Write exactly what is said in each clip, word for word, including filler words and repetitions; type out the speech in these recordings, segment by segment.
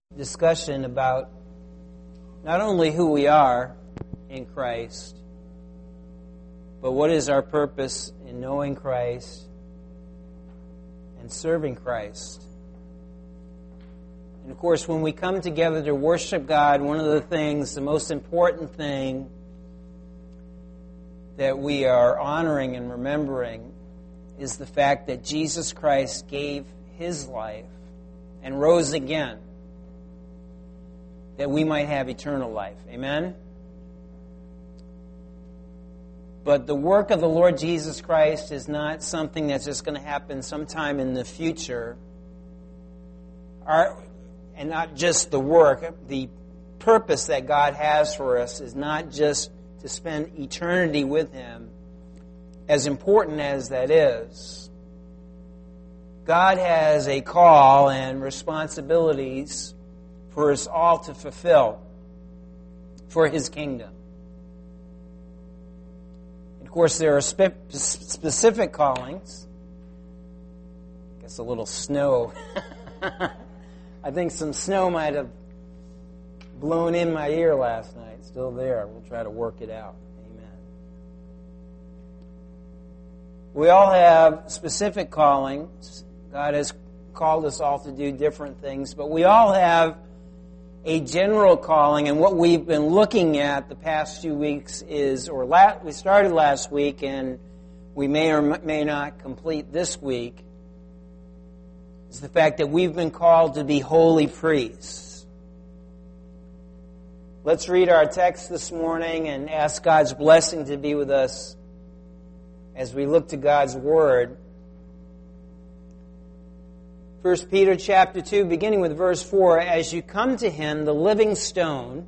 discussion about not only who we are in Christ, but what is our purpose in knowing Christ and serving Christ. And of course, when we come together to worship God, one of the things, the most important thing that we are honoring and remembering is the fact that Jesus Christ gave His life and rose again, that we might have eternal life. Amen? But the work of the Lord Jesus Christ is not something that's just going to happen sometime in the future. Our, and not just the work, the purpose that God has for us is not just to spend eternity with Him, as important as that is. God has a call and responsibilities for us all to fulfill for His kingdom. Of course, there are spe- specific callings. I guess a little snow. I think some snow might have blown in my ear last night. Still there. We'll try to work it out. Amen. We all have specific callings. God has called us all to do different things, but we all have a general calling, and what we've been looking at the past few weeks is, or la- we started last week, and we may or may not complete this week, is the fact that we've been called to be holy priests. Let's read our text this morning and ask God's blessing to be with us as we look to God's Word. First Peter chapter two, beginning with verse four, as you come to Him, the living stone,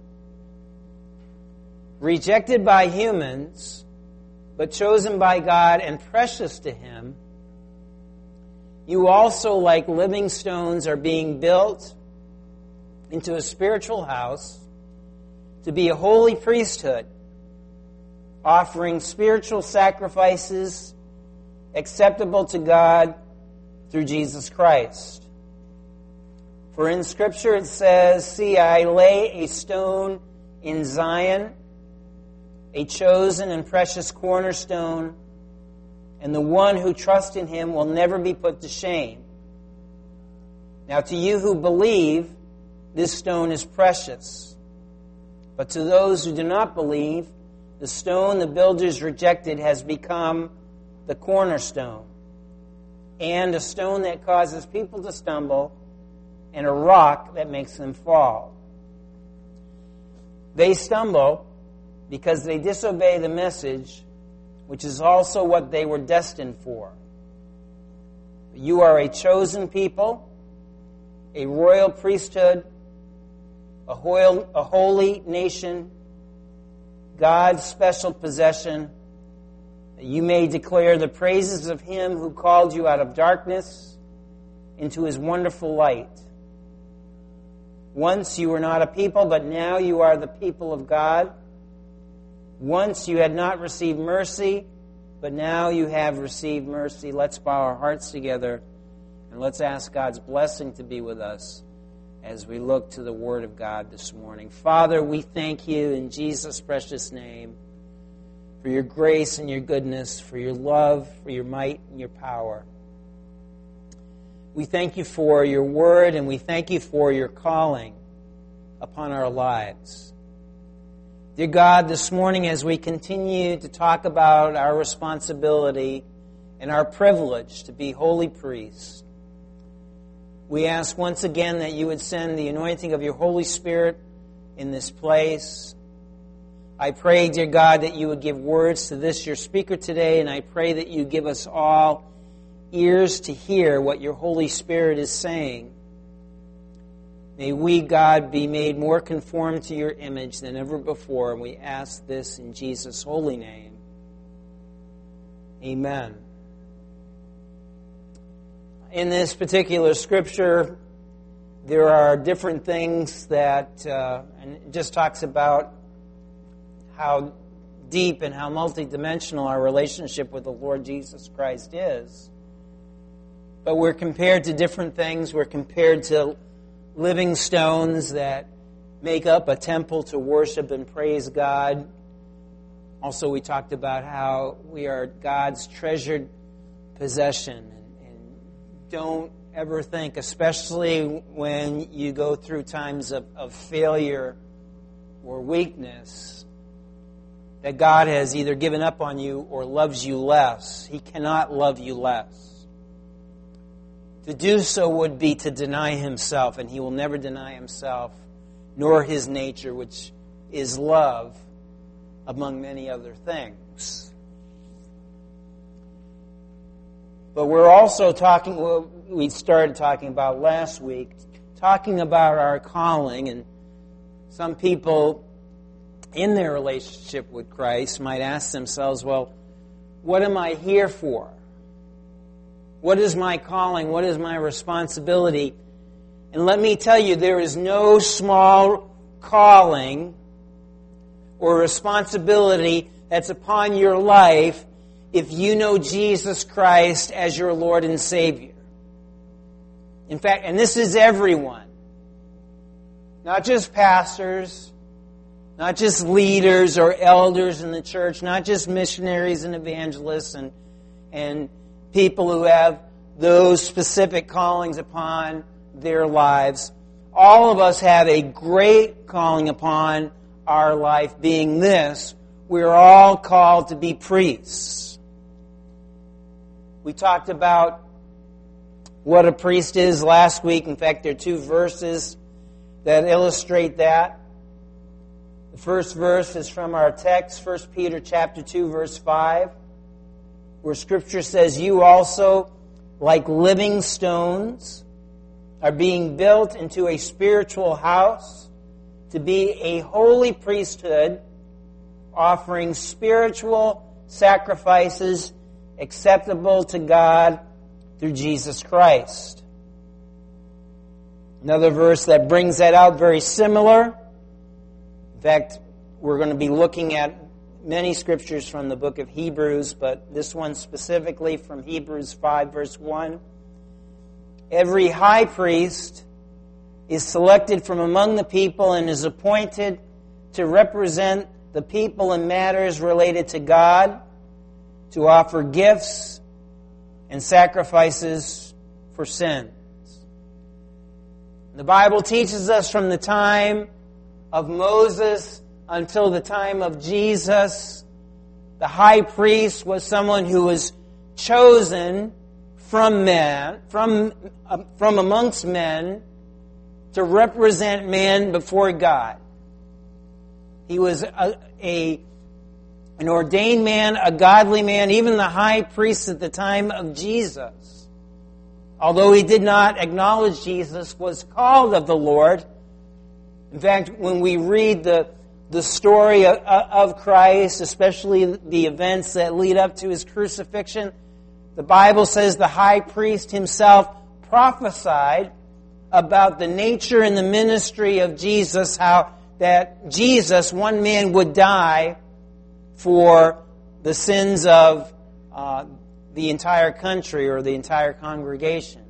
rejected by humans, but chosen by God and precious to Him, you also, like living stones, are being built into a spiritual house to be a holy priesthood, offering spiritual sacrifices acceptable to God through Jesus Christ. For in Scripture it says, see, I lay a stone in Zion, a chosen and precious cornerstone, and the one who trusts in Him will never be put to shame. Now to you who believe, this stone is precious. But to those who do not believe, the stone the builders rejected has become the cornerstone, and a stone that causes people to stumble, and a rock that makes them fall. They stumble because they disobey the message, which is also what they were destined for. You are a chosen people, a royal priesthood, a holy nation, God's special possession, that you may declare the praises of Him who called you out of darkness into His wonderful light. Once you were not a people, but now you are the people of God. Once you had not received mercy, but now you have received mercy. Let's bow our hearts together and let's ask God's blessing to be with us as we look to the Word of God this morning. Father, we thank You in Jesus' precious name for Your grace and Your goodness, for Your love, for Your might and Your power. We thank You for Your Word, and we thank You for Your calling upon our lives. Dear God, this morning as we continue to talk about our responsibility and our privilege to be holy priests, we ask once again that You would send the anointing of Your Holy Spirit in this place. I pray, dear God, that You would give words to this, Your speaker today, and I pray that You give us all ears to hear what Your Holy Spirit is saying. May we, God, be made more conformed to Your image than ever before, and we ask this in Jesus' holy name. Amen. In this particular scripture, there are different things that, uh, and it just talks about how deep and how multidimensional our relationship with the Lord Jesus Christ is. But we're compared to different things. We're compared to living stones that make up a temple to worship and praise God. Also, we talked about how we are God's treasured possession. And, and don't ever think, especially when you go through times of, of failure or weakness, that God has either given up on you or loves you less. He cannot love you less. To do so would be to deny Himself, and He will never deny Himself, nor His nature, which is love, among many other things. But we're also talking, well, we started talking about last week, talking about our calling, and some people in their relationship with Christ might ask themselves, well, what am I here for? What is my calling? What is my responsibility? And let me tell you, there is no small calling or responsibility that's upon your life if you know Jesus Christ as your Lord and Savior. In fact, and this is everyone, not just pastors, not just leaders or elders in the church, not just missionaries and evangelists and, and people who have those specific callings upon their lives. All of us have a great calling upon our life, being this: we're all called to be priests. We talked about what a priest is last week. In fact, there are two verses that illustrate that. The first verse is from our text, First Peter chapter two, verse five, where Scripture says, "You also, like living stones, are being built into a spiritual house to be a holy priesthood, offering spiritual sacrifices acceptable to God through Jesus Christ." Another verse that brings that out, very similar. In fact, we're going to be looking at many scriptures from the book of Hebrews, but this one specifically from Hebrews five, verse one. "Every high priest is selected from among the people and is appointed to represent the people in matters related to God, to offer gifts and sacrifices for sins." The Bible teaches us from the time of Moses until the time of Jesus, the high priest was someone who was chosen from men, from, uh, from amongst men, to represent man before God. He was a, a an ordained man, a godly man. Even the high priest at the time of Jesus, although he did not acknowledge Jesus, was called of the Lord. In fact, when we read the, the story of, of Christ, especially the events that lead up to His crucifixion, the Bible says the high priest himself prophesied about the nature and the ministry of Jesus, how that Jesus, one man, would die for the sins of uh, the entire country or the entire congregation.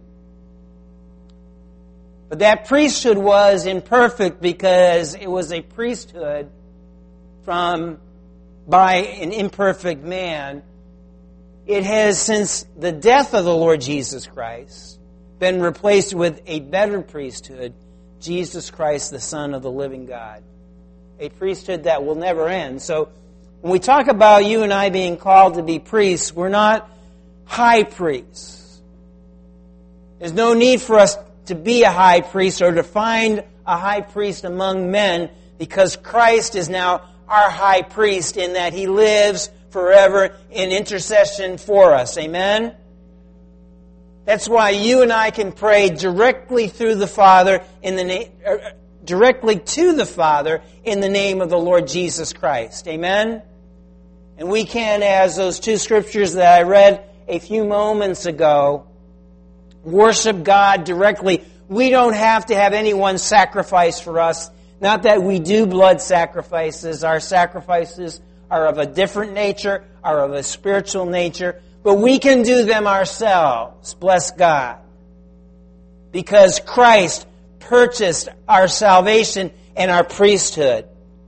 But that priesthood was imperfect because it was a priesthood from by an imperfect man. It has, since the death of the Lord Jesus Christ, been replaced with a better priesthood, Jesus Christ, the Son of the living God. A priesthood that will never end. So when we talk about you and I being called to be priests, we're not high priests. There's no need for us to be a high priest or to find a high priest among men, because Christ is now our high priest in that He lives forever in intercession for us. Amen? That's why you and I can pray directly through the Father in the name, directly to the Father in the name of the Lord Jesus Christ. Amen? And we can, as those two scriptures that I read a few moments ago, worship God directly. We don't have to have anyone sacrifice for us. Not that we do blood sacrifices. Our sacrifices are of a different nature, are of a spiritual nature. But we can do them ourselves, bless God. Because Christ purchased our salvation and our priesthood.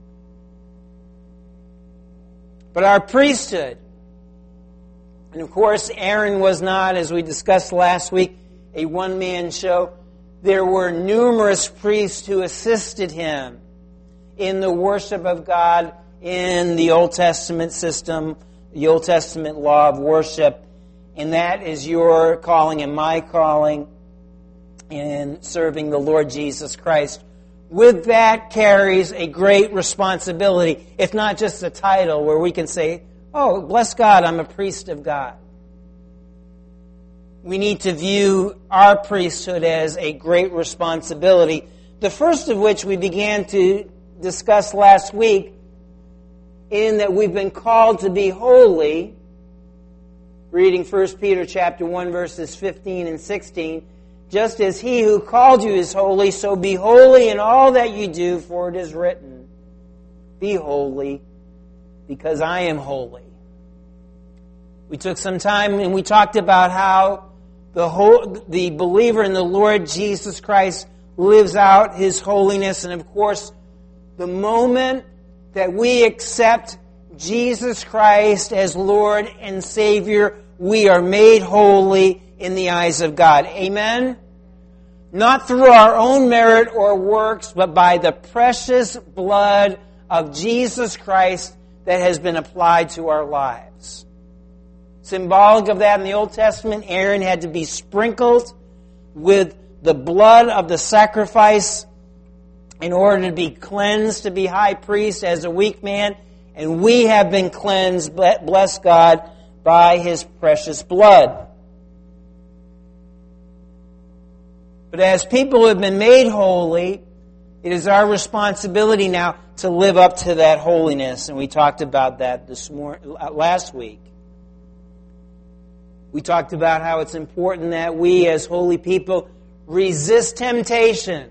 But our priesthood, and of course Aaron was not, as we discussed last week, a one-man show. There were numerous priests who assisted him in the worship of God in the Old Testament system, the Old Testament law of worship. And that is your calling and my calling in serving the Lord Jesus Christ. With that carries a great responsibility, if not just a title where we can say, oh, bless God, I'm a priest of God. We need to view our priesthood as a great responsibility, the first of which we began to discuss last week, in that we've been called to be holy. Reading First Peter chapter one, verses fifteen and sixteen, just as he who called you is holy, so be holy in all that you do, for it is written, be holy, because I am holy. We took some time and we talked about how the whole, the believer in the Lord Jesus Christ lives out his holiness. And of course, the moment that we accept Jesus Christ as Lord and Savior, we are made holy in the eyes of God. Amen? Not through our own merit or works, but by the precious blood of Jesus Christ that has been applied to our lives. Symbolic of that in the Old Testament, Aaron had to be sprinkled with the blood of the sacrifice in order to be cleansed to be high priest as a weak man. And we have been cleansed, bless God, by His precious blood. But as people who have been made holy, it is our responsibility now to live up to that holiness. And we talked about that this morning, last week. We talked about how it's important that we as holy people resist temptation.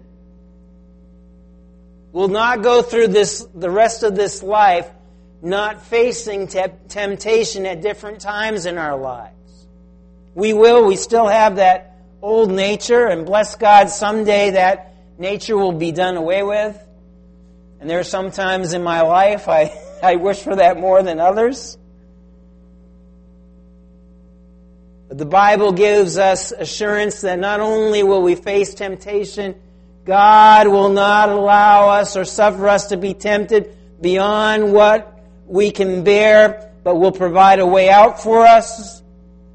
We'll not go through this the rest of this life not facing te- temptation at different times in our lives. We will. We still have that old nature, and bless God, someday that nature will be done away with. And there are some times in my life I, I wish for that more than others. But the Bible gives us assurance that not only will we face temptation, God will not allow us or suffer us to be tempted beyond what we can bear, but will provide a way out for us.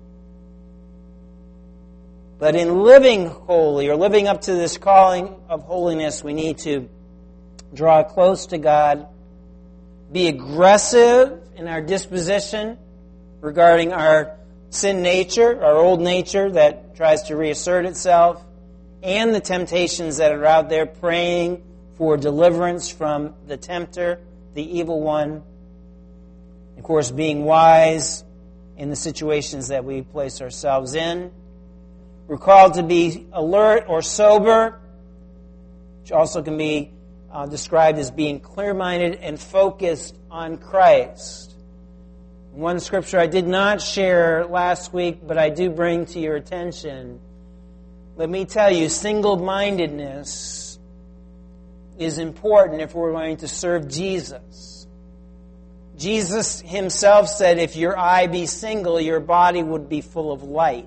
But in living holy, or living up to this calling of holiness, we need to draw close to God, be aggressive in our disposition regarding our sin nature, our old nature that tries to reassert itself, and the temptations that are out there, praying for deliverance from the tempter, the evil one. Of course, being wise in the situations that we place ourselves in. We're called to be alert or sober, which also can be uh, described as being clear-minded and focused on Christ. One scripture I did not share last week, but I do bring to your attention. Let me tell you, single-mindedness is important if we're going to serve Jesus. Jesus Himself said, if your eye be single, your body would be full of light.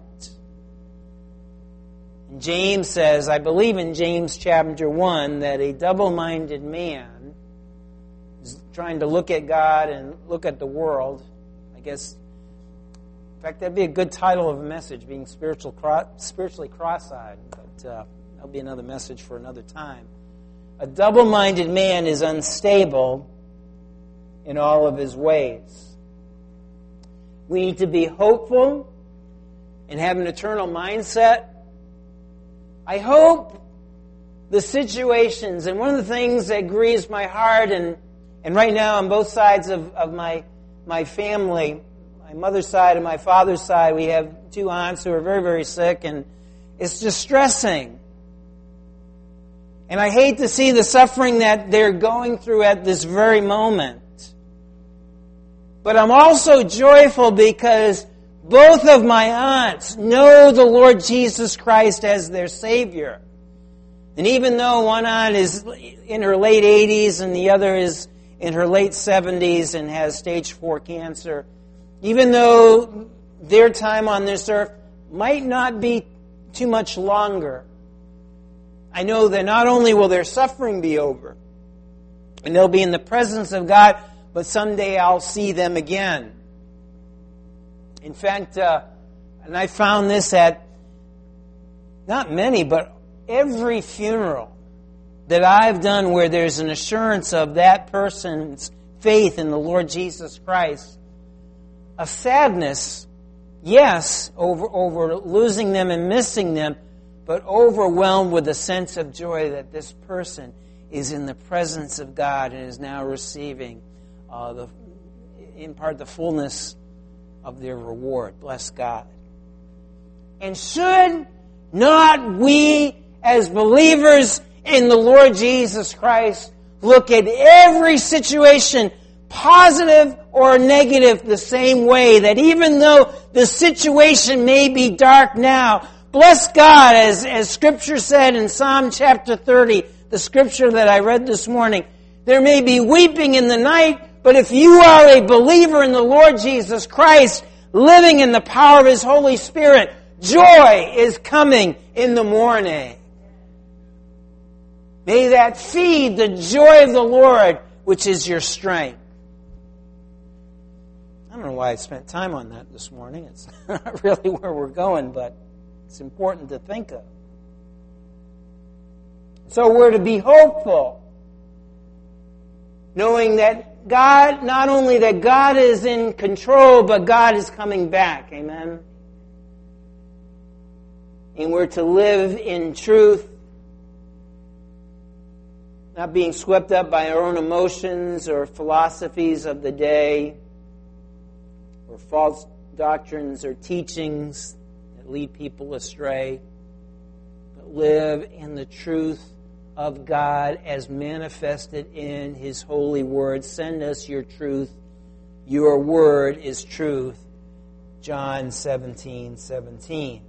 And James says, I believe in James chapter one, that a double-minded man is trying to look at God and look at the world. I guess, in fact, that'd be a good title of a message, being spiritual, spiritually cross-eyed. But uh, that'll be another message for another time. A double-minded man is unstable in all of his ways. We need to be hopeful and have an eternal mindset. I hope the situations, and one of the things that grieves my heart, and, and right now on both sides of, of my, my family, my mother's side and my father's side, we have two aunts who are very, very sick, and it's distressing. And I hate to see the suffering that they're going through at this very moment. But I'm also joyful because both of my aunts know the Lord Jesus Christ as their Savior. And even though one aunt is in her late eighties and the other is in her late seventies and has stage four cancer, even though their time on this earth might not be too much longer, I know that not only will their suffering be over, and they'll be in the presence of God, but someday I'll see them again. In fact, uh, and I found this at not many, but every funeral that I've done where there's an assurance of that person's faith in the Lord Jesus Christ, a sadness, yes, over, over losing them and missing them, but overwhelmed with a sense of joy that this person is in the presence of God and is now receiving, uh, the, in part, the fullness of their reward. Bless God. And should not we, as believers in the Lord Jesus Christ, look at every situation, positive or negative, the same way, that even though the situation may be dark now, bless God, as, as Scripture said in Psalm chapter thirty, the Scripture that I read this morning, there may be weeping in the night, but if you are a believer in the Lord Jesus Christ, living in the power of His Holy Spirit, joy is coming in the morning. May that feed the joy of the Lord, which is your strength. I don't know why I spent time on that this morning. It's not really where we're going, but it's important to think of. So we're to be hopeful, knowing that God, not only that God is in control, but God is coming back. Amen? And we're to live in truth, not being swept up by our own emotions or philosophies of the day, or false doctrines or teachings that lead people astray, but live in the truth of God as manifested in His holy word. Send us your truth. Your word is truth. John seventeen seventeen.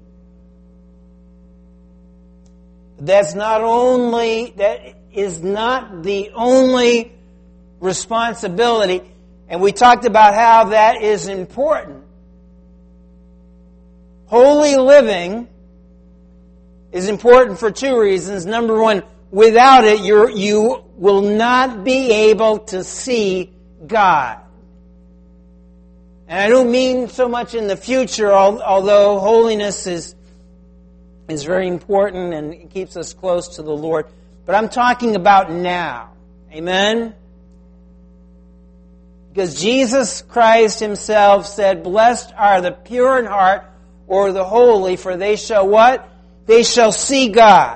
That's not only, that is not the only responsibility. And we talked about how that is important. Holy living is important for two reasons. Number one, without it, you're, you will not be able to see God. And I don't mean so much in the future, although holiness is, is very important and it keeps us close to the Lord. But I'm talking about now. Amen? Because Jesus Christ Himself said, "Blessed are the pure in heart," or the holy, "for they shall" what? They shall see God.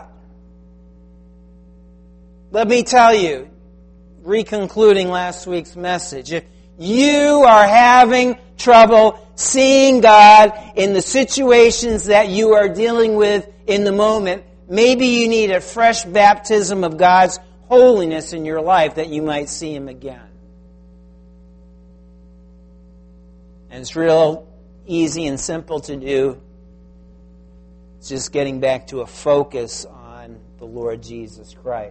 Let me tell you, reconcluding last week's message, if you are having trouble seeing God in the situations that you are dealing with in the moment, maybe you need a fresh baptism of God's holiness in your life that you might see Him again. And it's real easy and simple to do. It's just getting back to a focus on the Lord Jesus Christ.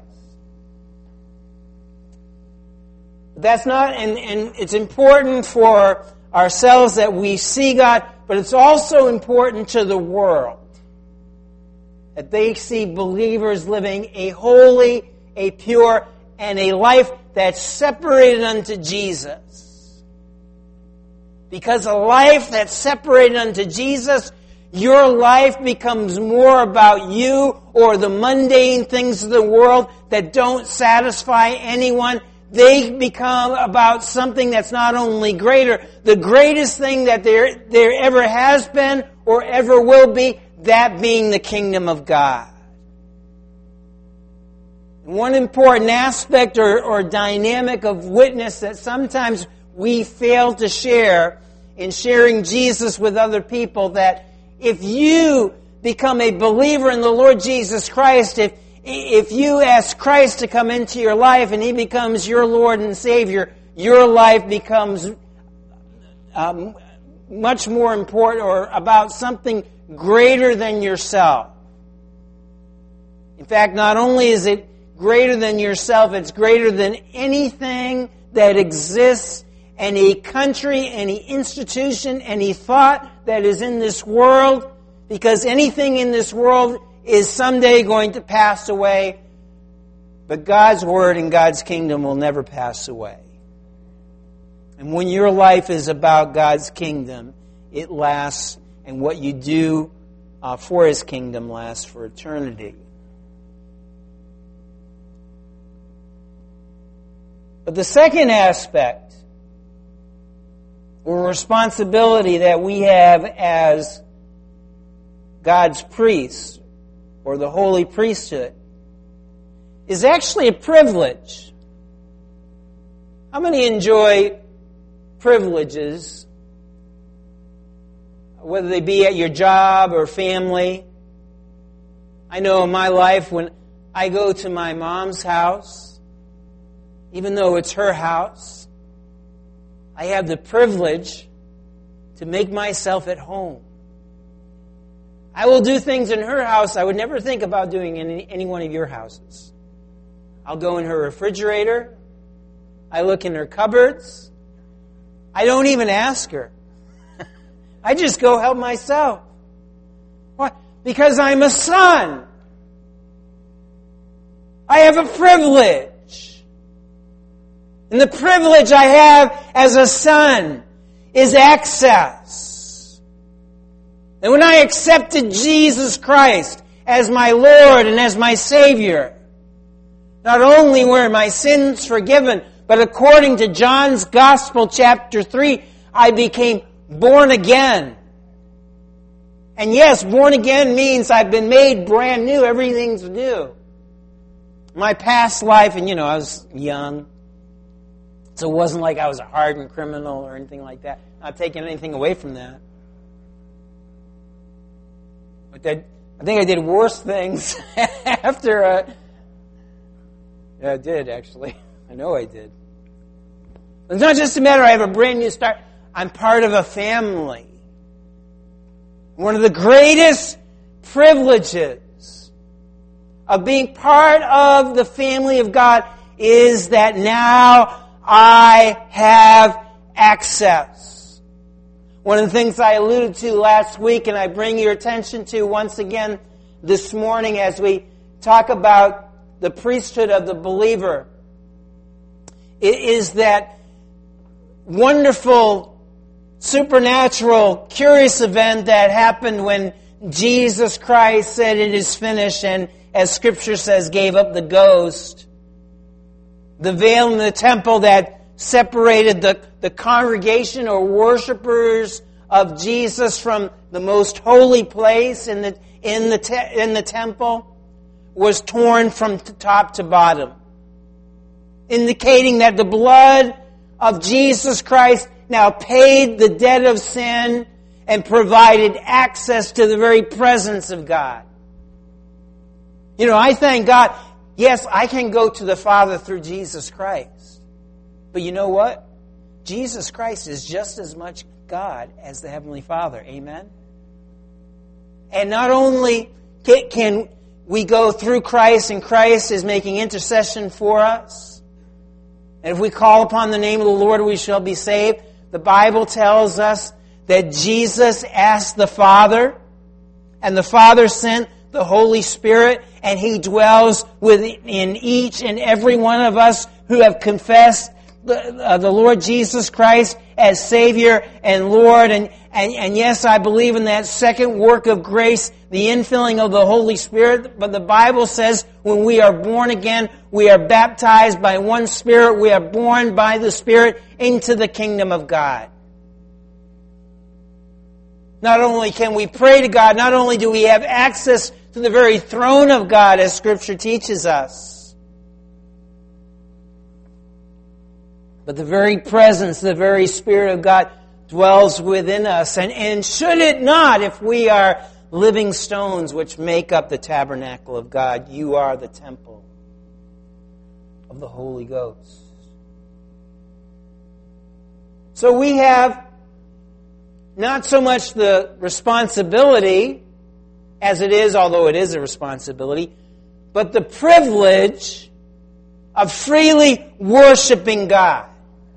But that's not, and, and it's important for ourselves that we see God, but it's also important to the world that they see believers living a holy, a pure, and a life that's separated unto Jesus. Because a life that's separated unto Jesus, your life becomes more about you or the mundane things of the world that don't satisfy anyone. They become about something that's not only greater, the greatest thing that there, there ever has been or ever will be, that being the kingdom of God. One important aspect or, or dynamic of witness that sometimes we fail to share in sharing Jesus with other people, that if you become a believer in the Lord Jesus Christ, if if you ask Christ to come into your life and He becomes your Lord and Savior, your life becomes um, much more important or about something greater than yourself. In fact, not only is it greater than yourself, it's greater than anything that exists, any country, any institution, any thought that is in this world, because anything in this world is someday going to pass away, but God's Word and God's kingdom will never pass away. And when your life is about God's kingdom, it lasts, and what you do uh, for His kingdom lasts for eternity. But the second aspect, or responsibility that we have as God's priests, or the holy priesthood, is actually a privilege. How many enjoy privileges, whether they be at your job or family? I know in my life, when I go to my mom's house, even though it's her house, I have the privilege to make myself at home. I will do things in her house I would never think about doing in any, any one of your houses. I'll go in her refrigerator. I look in her cupboards. I don't even ask her. I just go help myself. Why? Because I'm a son. I have a privilege. And the privilege I have as a son is access. And when I accepted Jesus Christ as my Lord and as my Savior, not only were my sins forgiven, but according to John's Gospel, chapter three, I became born again. And yes, born again means I've been made brand new. Everything's new. My past life, and you know, I was young, so it wasn't like I was a hardened criminal or anything like that. Not taking anything away from that. But that, I think I did worse things after... Uh, yeah, I did, actually. I know I did. It's not just a matter I have a brand new start. I'm part of a family. One of the greatest privileges of being part of the family of God is that now I have access. One of the things I alluded to last week, and I bring your attention to once again this morning as we talk about the priesthood of the believer, it is that wonderful, supernatural, curious event that happened when Jesus Christ said it is finished, and as Scripture says, gave up the ghost. The veil in the temple that separated the, the congregation or worshipers of Jesus from the most holy place in the in the te- in the temple was torn from top to bottom, indicating that the blood of Jesus Christ now paid the debt of sin and provided access to the very presence of God. You know, I thank God. Yes, I can go to the Father through Jesus Christ. But you know what? Jesus Christ is just as much God as the Heavenly Father. Amen? And not only can we go through Christ, and Christ is making intercession for us, and if we call upon the name of the Lord, we shall be saved. The Bible tells us that Jesus asked the Father, and the Father sent the Holy Spirit, and He dwells within each and every one of us who have confessed the, uh, the Lord Jesus Christ as Savior and Lord. And, and, and yes, I believe in that second work of grace, the infilling of the Holy Spirit. But the Bible says when we are born again, we are baptized by one Spirit. We are born by the Spirit into the kingdom of God. Not only can we pray to God, not only do we have access to the very throne of God, as Scripture teaches us, but the very presence, the very Spirit of God dwells within us. And, and should it not, if we are living stones which make up the tabernacle of God, you are the temple of the Holy Ghost. So we have not so much the responsibility, as it is, although it is a responsibility, but the privilege of freely worshiping God.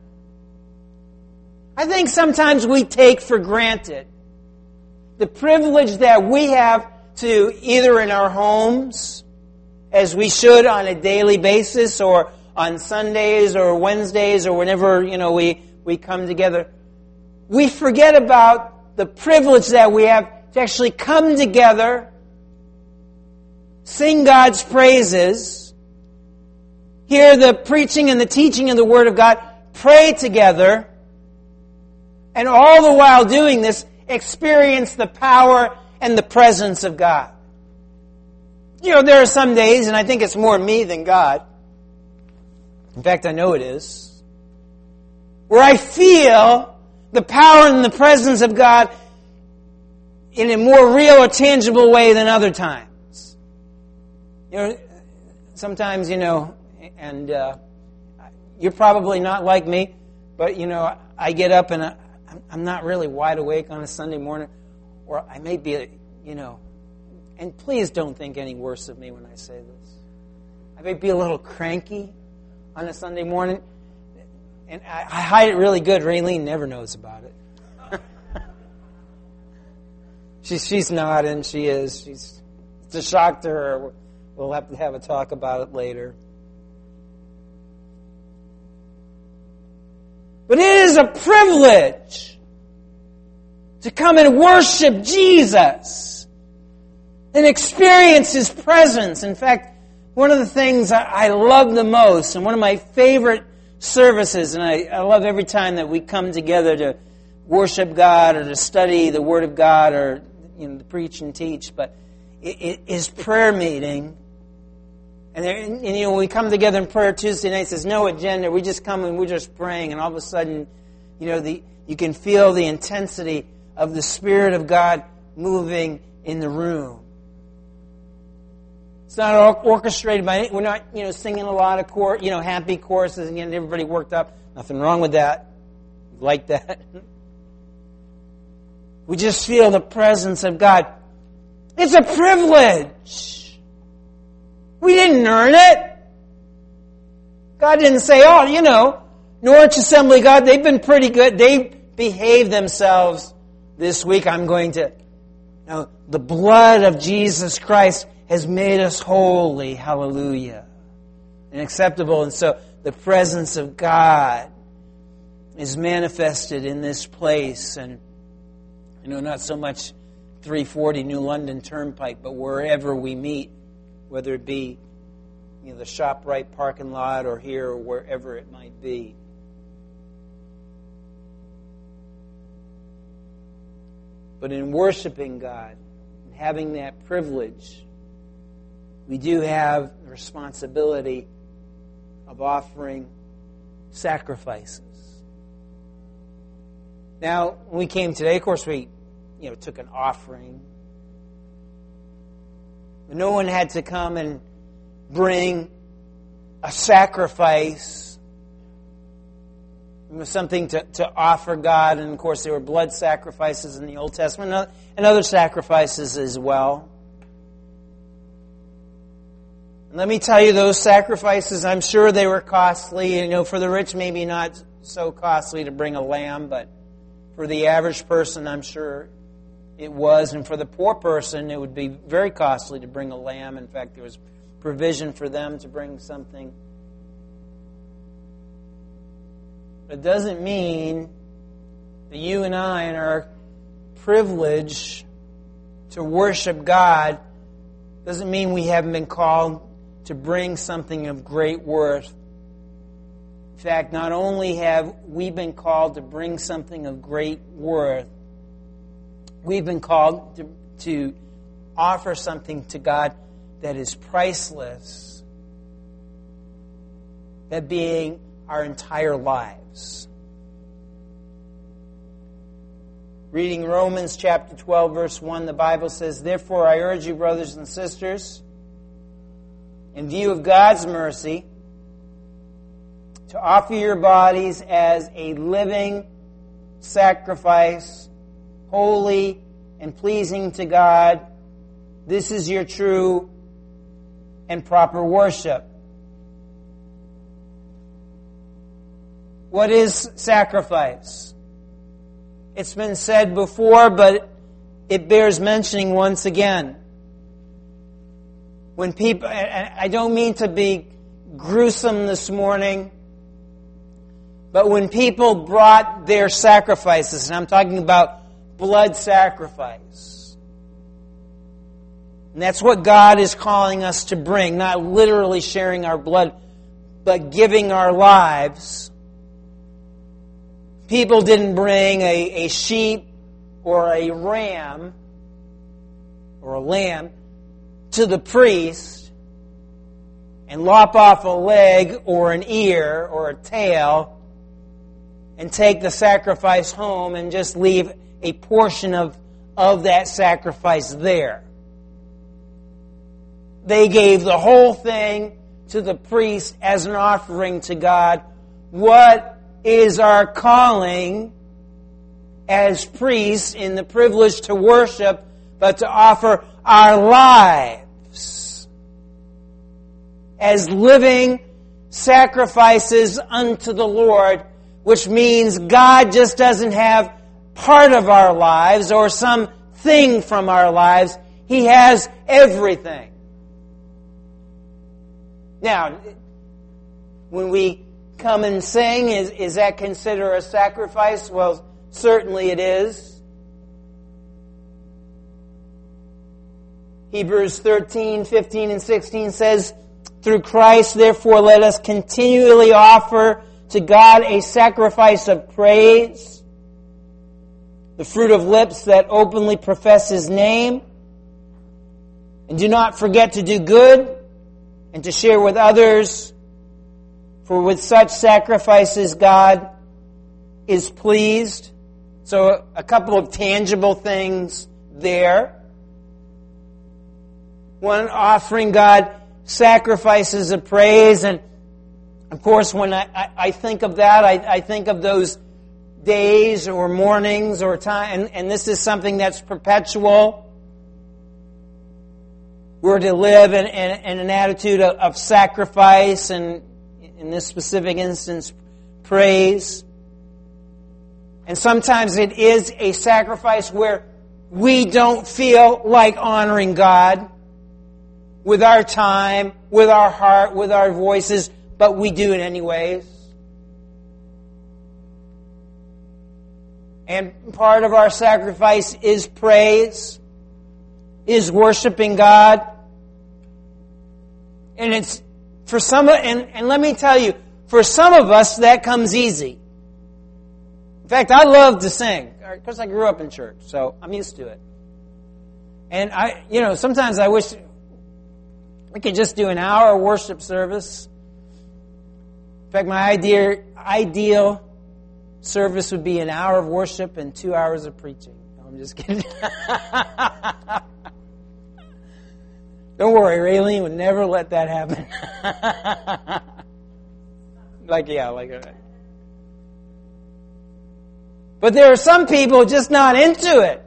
I think sometimes we take for granted the privilege that we have to, either in our homes, as we should on a daily basis, or on Sundays or Wednesdays or whenever, you know, we, we come together. We forget about the privilege that we have to actually come together, sing God's praises, hear the preaching and the teaching of the Word of God, pray together, and all the while doing this, experience the power and the presence of God. You know, there are some days, and I think it's more me than God. In fact, I know it is. Where I feel the power and the presence of God in a more real or tangible way than other times. You know, sometimes, you know, and uh, you're probably not like me, but, you know, I get up and I, I'm not really wide awake on a Sunday morning, or I may be, you know, and please don't think any worse of me when I say this. I may be a little cranky on a Sunday morning, and I, I hide it really good. Raylene never knows about it. she's she's nodding. She is. She's it's a shock to her. We'll have to have a talk about it later. But it is a privilege to come and worship Jesus and experience His presence. In fact, one of the things I love the most, and one of my favorite services, and I, I love every time that we come together to worship God or to study the Word of God or, you know, to preach and teach, but it, it is prayer meeting. And, there, and, you know, when we come together in prayer Tuesday nights, there's no agenda. We just come and we're just praying, and all of a sudden, you know, the you can feel the intensity of the Spirit of God moving in the room. It's not orchestrated by any, we're not, you know, singing a lot of chor, you know, happy choruses and getting everybody worked up. Nothing wrong with that. Like that. We just feel the presence of God. It's a privilege. We didn't earn it. God didn't say, oh, you know, Norwich Assembly, God, they've been pretty good. They behaved themselves this week. I'm going to, you know, the blood of Jesus Christ has made us holy. Hallelujah. And acceptable. And so the presence of God is manifested in this place. And, you know, not so much three forty New London Turnpike, but wherever we meet, whether it be, you know, the ShopRite parking lot or here or wherever it might be. But in worshiping God and having that privilege, we do have the responsibility of offering sacrifices. Now, when we came today, of course, we, you know, took an offering. No one had to come and bring a sacrifice. It was something to, to offer God, and of course, there were blood sacrifices in the Old Testament and other sacrifices as well. Let me tell you, those sacrifices, I'm sure they were costly. You know, for the rich, maybe not so costly to bring a lamb, but for the average person, I'm sure it was. And for the poor person, it would be very costly to bring a lamb. In fact, there was provision for them to bring something. But it doesn't mean that you and I, in our privilege to worship God, doesn't mean we haven't been called to bring something of great worth. In fact, not only have we been called to bring something of great worth, we've been called to, to offer something to God that is priceless, that being our entire lives. Reading Romans chapter twelve, verse one, the Bible says, "Therefore I urge you, brothers and sisters, in view of God's mercy, to offer your bodies as a living sacrifice, holy and pleasing to God. This is your true and proper worship. What is sacrifice? It's been said before, but it bears mentioning once again. When people, and I don't mean to be gruesome this morning, but when people brought their sacrifices, and I'm talking about blood sacrifice, and that's what God is calling us to bring, not literally sharing our blood, but giving our lives. People didn't bring a, a sheep or a ram or a lamb to the priest and lop off a leg or an ear or a tail and take the sacrifice home and just leave a portion of, of that sacrifice there. They gave the whole thing to the priest as an offering to God. What is our calling as priests in the privilege to worship, but to offer our lives as living sacrifices unto the Lord, which means God just doesn't have part of our lives or some thing from our lives. He has everything. Now, when we come and sing, is, is that considered a sacrifice? Well, certainly it is. Hebrews thirteen, fifteen, and sixteen says, through Christ, therefore, let us continually offer to God a sacrifice of praise, the fruit of lips that openly profess His name. And do not forget to do good and to share with others, for with such sacrifices God is pleased. So a couple of tangible things there. One, offering God sacrifices of praise. And of course, when I, I, I think of that, I, I think of those days or mornings or time, and, and this is something that's perpetual. We're to live in, in, in an attitude of, of sacrifice and, in this specific instance, praise. And sometimes it is a sacrifice where we don't feel like honoring God with our time, with our heart, with our voices, but we do it anyways. And part of our sacrifice is praise, is worshiping God. And it's for some, and, and let me tell you, for some of us, that comes easy. In fact, I love to sing, because I grew up in church, so I'm used to it. And I, you know, sometimes I wish we could just do an hour of worship service. In fact, my idea, ideal service would be an hour of worship and two hours of preaching. No, I'm just kidding. Don't worry, Raylene would never let that happen. like, yeah, like that. But there are some people just not into it.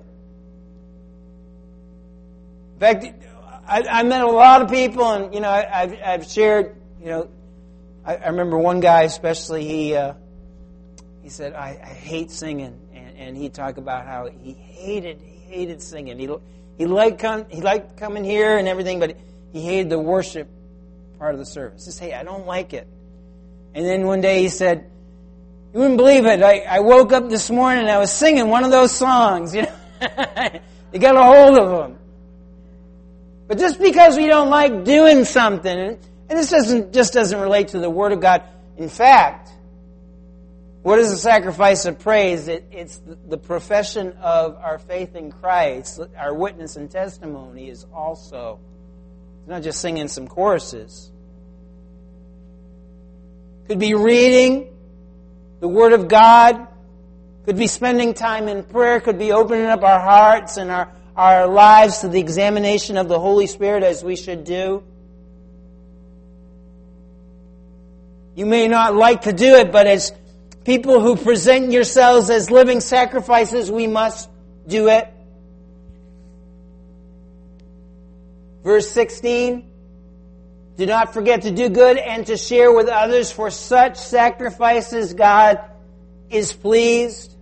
In fact, I, I met a lot of people, and you know, I, I've, I've shared. You know, I, I remember one guy especially. He uh, he said, I, "I hate singing," and, and he talked about how he hated he hated singing. He he liked come he liked coming here and everything, but he hated the worship part of the service. He said, "Hey, I don't like it." And then one day he said, "You wouldn't believe it. I, I woke up this morning and I was singing one of those songs. You know, you got a hold of them." But just because we don't like doing something, and this doesn't just doesn't relate to the Word of God. In fact, what is the sacrifice of praise? It, it's the, the profession of our faith in Christ. Our witness and testimony is also, it's not just singing some choruses. Could be reading the Word of God. Could be spending time in prayer. Could be opening up our hearts and our our lives to the examination of the Holy Spirit as we should do. You may not like to do it, but as people who present yourselves as living sacrifices, we must do it. Verse sixteen, Do not forget to do good and to share with others, for such sacrifices God is pleased.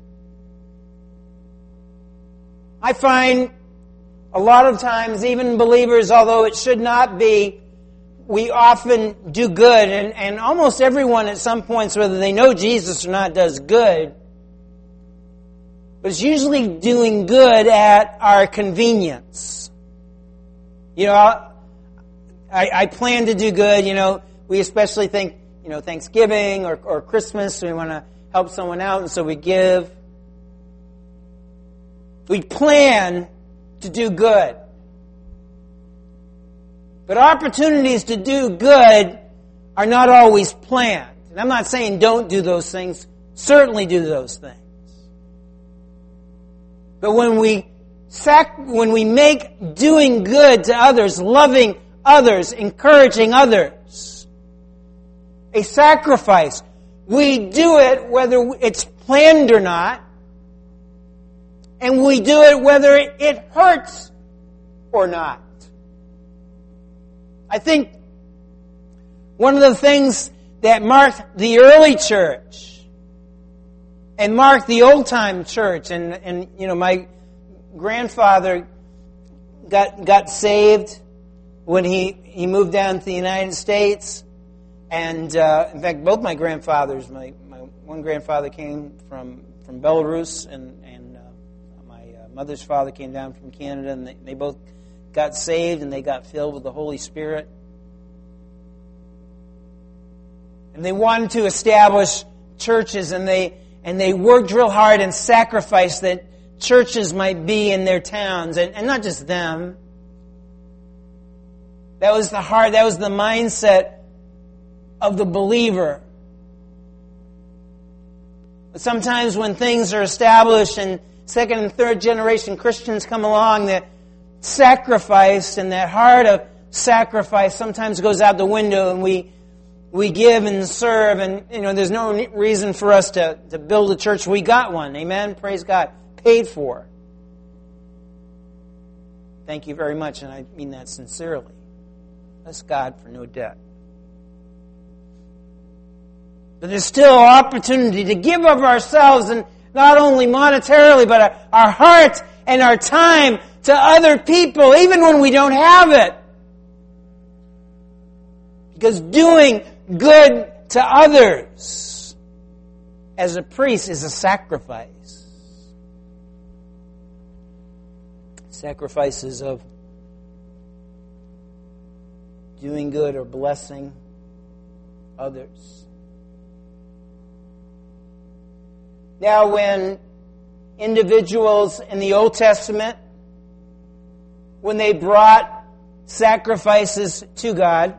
I find a lot of times, even believers, although it should not be, we often do good, and, and almost everyone at some points, whether they know Jesus or not, does good. But it's usually doing good at our convenience. You know, I, I plan to do good. You know, we especially think, you know, Thanksgiving or, or Christmas, we want to help someone out, and so we give. We plan to do good. But opportunities to do good are not always planned. And I'm not saying don't do those things. Certainly do those things. But when we sac- when we make doing good to others, loving others, encouraging others, a sacrifice, we do it whether it's planned or not, and we do it whether it hurts or not. I think one of the things that marked the early church and marked the old-time church, and, and you know, my grandfather got got saved when he, he moved down to the United States. And uh, in fact, both my grandfathers, my, my one grandfather came from, from Belarus, and, and uh, my uh, mother's father came down from Canada, and they, they both got saved and they got filled with the Holy Spirit. And they wanted to establish churches, and they and they worked real hard and sacrificed that churches might be in their towns, and, and not just them. That was the heart, that was the mindset of the believer. But sometimes when things are established and second and third generation Christians come along, the sacrifice and that heart of sacrifice sometimes goes out the window, and we we give and serve, and you know there's no reason for us to, to build a church. We got one. Amen. Praise God. Paid for. Thank you very much, and I mean that sincerely. Bless God for no debt. But there's still opportunity to give of ourselves, and not only monetarily, but our, our heart and our time to other people, even when we don't have it. Because doing good to others as a priest is a sacrifice. Sacrifices of doing good or blessing others. Now, when individuals in the Old Testament, when they brought sacrifices to God,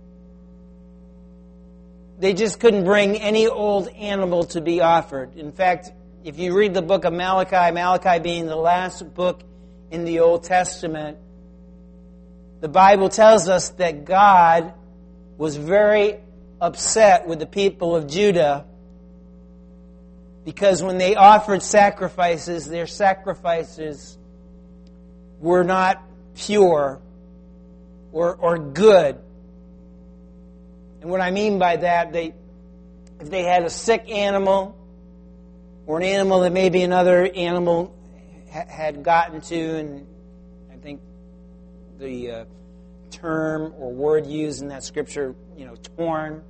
they just couldn't bring any old animal to be offered. In fact, if you read the book of Malachi, Malachi being the last book in the Old Testament, the Bible tells us that God was very upset with the people of Judah because when they offered sacrifices, their sacrifices were not pure or, or good. And what I mean by that, they, if they had a sick animal or an animal that maybe another animal ha- had gotten to, and I think the uh, term or word used in that scripture, you know, torn,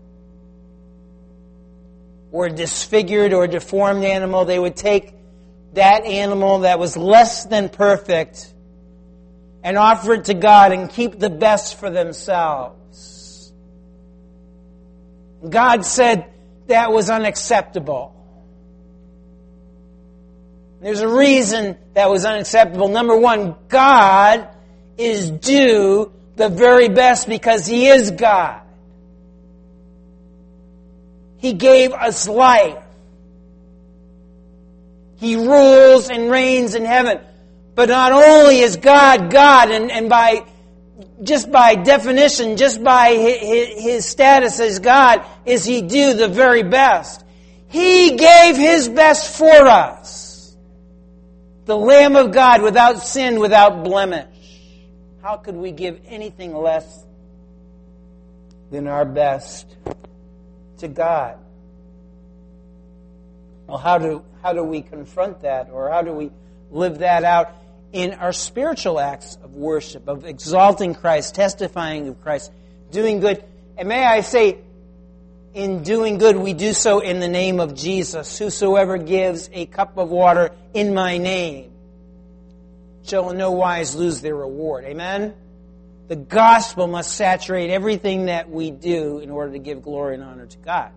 or a disfigured or deformed animal, they would take that animal that was less than perfect and offer it to God and keep the best for themselves. God said that was unacceptable. There's a reason that was unacceptable. Number one, God is due the very best because He is God. He gave us life. He rules and reigns in heaven. But not only is God God, and, and by just by definition, just by his, his status as God, is He due the very best. He gave His best for us. The Lamb of God without sin, without blemish. How could we give anything less than our best to God. Well, how do how do we confront that, or how do we live that out in our spiritual acts of worship, of exalting Christ, testifying of Christ, doing good? And may I say, in doing good, we do so in the name of Jesus. Whosoever gives a cup of water in my name shall in no wise lose their reward. Amen? The gospel must saturate everything that we do in order to give glory and honor to God.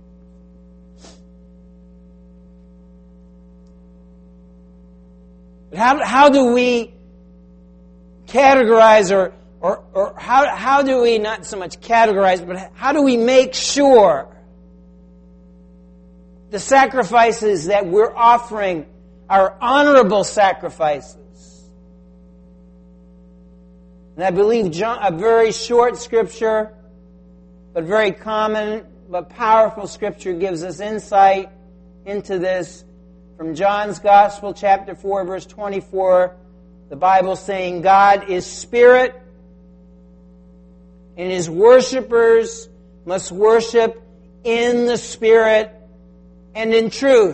But how, how do we categorize, or, or, or how, how do we, not so much categorize, but how do we make sure the sacrifices that we're offering are honorable sacrifices? And I believe John, a very short scripture, but very common, but powerful scripture gives us insight into this. From John's Gospel, chapter four, verse twenty-four, the Bible saying, God is spirit, and His worshipers must worship in the Spirit and in truth.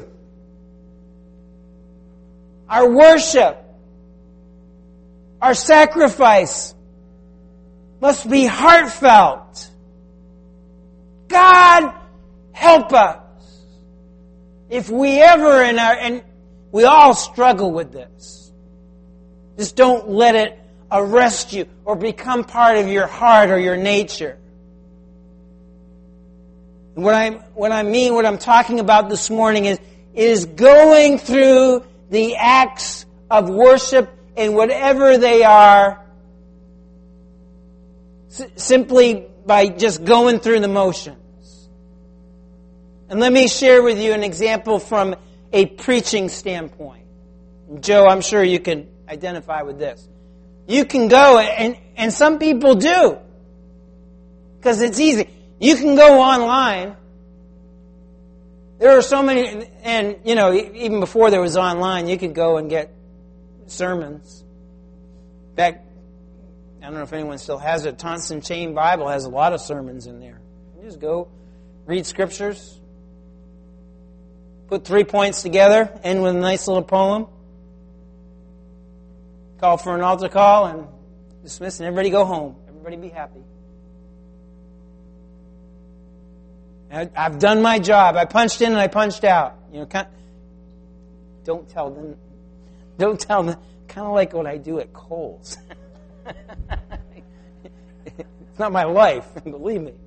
Our worship, our sacrifice must be heartfelt. God, help us. If we ever in our, and we all struggle with this, just don't let it arrest you or become part of your heart or your nature. And what I what I mean, what I'm talking about this morning is is going through the acts of worship, and whatever they are, s- simply by just going through the motions. And let me share with you an example from a preaching standpoint. Joe, I'm sure you can identify with this. You can go, and, and some people do, because it's easy. You can go online. There are so many, and you know, even before there was online, you could go and get sermons. Back, I don't know if anyone still has it. Thompson Chain Bible has a lot of sermons in there. You just go, read scriptures, put three points together, end with a nice little poem, call for an altar call, and dismiss, and everybody go home. Everybody be happy. I've done my job. I punched in and I punched out. You know, kind of, don't tell them. Don't tell them. Kind of like what I do at Kohl's. It's not my life, believe me.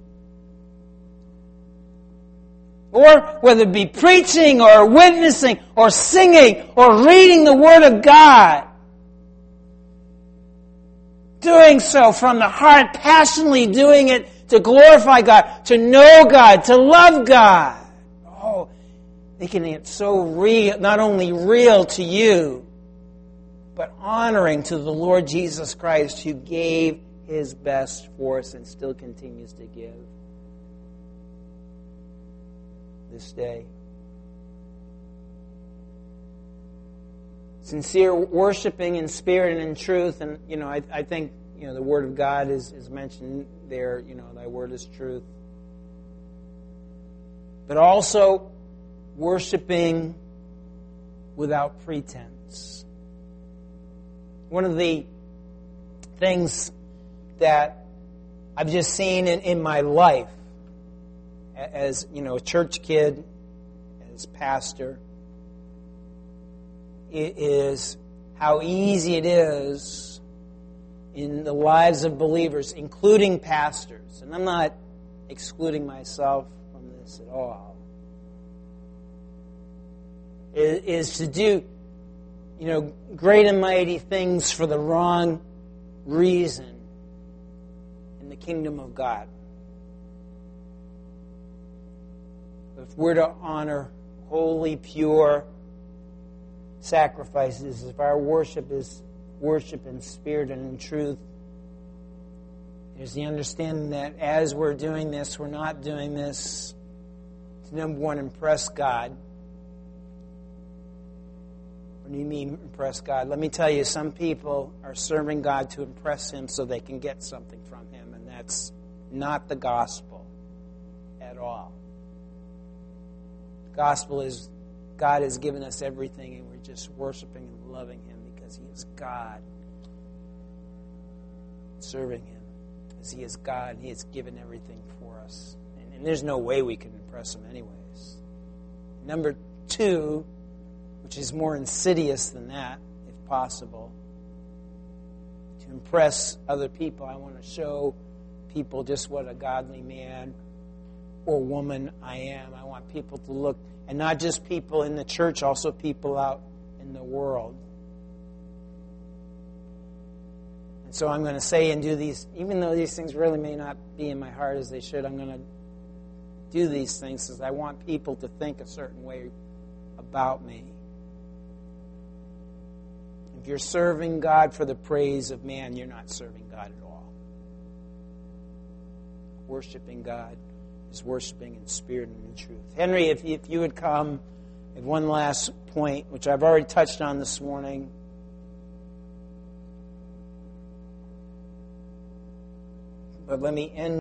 Or whether it be preaching or witnessing or singing or reading the Word of God. Doing so from the heart, passionately doing it to glorify God, to know God, to love God. Oh, making it so real, not only real to you, but honoring to the Lord Jesus Christ, who gave His best for us and still continues to give this day. Sincere worshiping in spirit and in truth, and you know, I, I think you know the Word of God is, is mentioned there. You know, Thy Word is truth, but also worshiping without pretense. One of the things that I've just seen in, in my life, as you know, a church kid, as pastor, it is how easy it is in the lives of believers, including pastors, and I'm not excluding myself from this at all, is to do, you know, great and mighty things for the wrong reason in the kingdom of God. If we're to honor holy, pure sacrifices, if our worship is worship in spirit and in truth, there's the understanding that as we're doing this, we're not doing this to, number one, impress God. What do you mean impress God? Let me tell you, some people are serving God to impress Him so they can get something from Him, and that's not the gospel at all. The gospel is God has given us everything, and we're just worshiping and loving Him because He is God. Serving Him because He is God, and He has given everything for us. And, and there's no way we can impress Him anyways. Number two, which is more insidious than that, if possible, to impress other people, I want to show people just what a godly man or woman I am. I want people to look, and not just people in the church, also people out in the world. And so I'm going to say and do these, even though these things really may not be in my heart as they should, I'm going to do these things because I want people to think a certain way about me. If you're serving God for the praise of man, you're not serving God at all. Worshiping God is worshiping in spirit and in truth. Henry, if you, if you would come at one last point, which I've already touched on this morning. But let me end